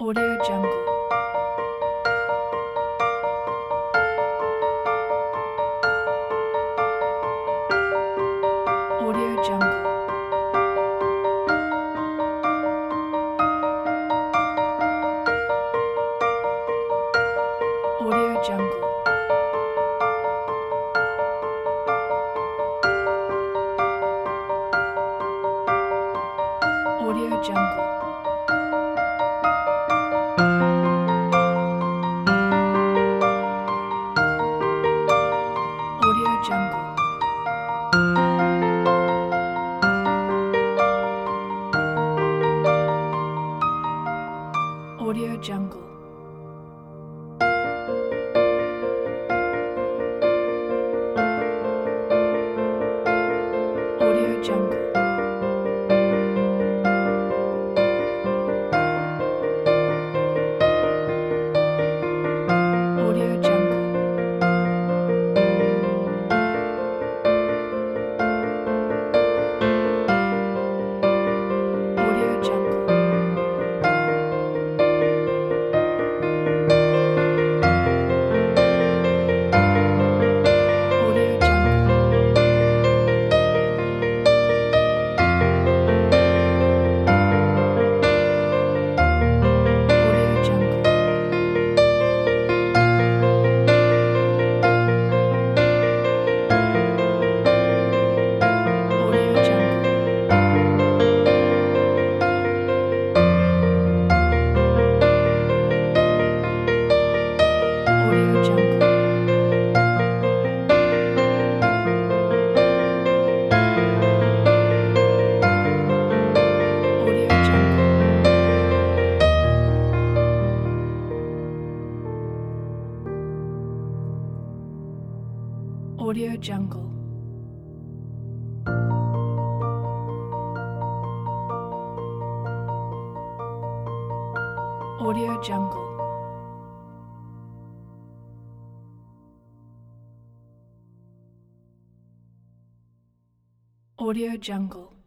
Audio Jungle. Audio Jungle. Audio Jungle. Audio Jungle. Audio Jungle. Audio Jungle. Audio Jungle. Audio Jungle. Audio Jungle. Audio Jungle. Audio Jungle. Audio Jungle. Audio Jungle. Audio Jungle. Audio Jungle. Audio Jungle. Audio Jungle.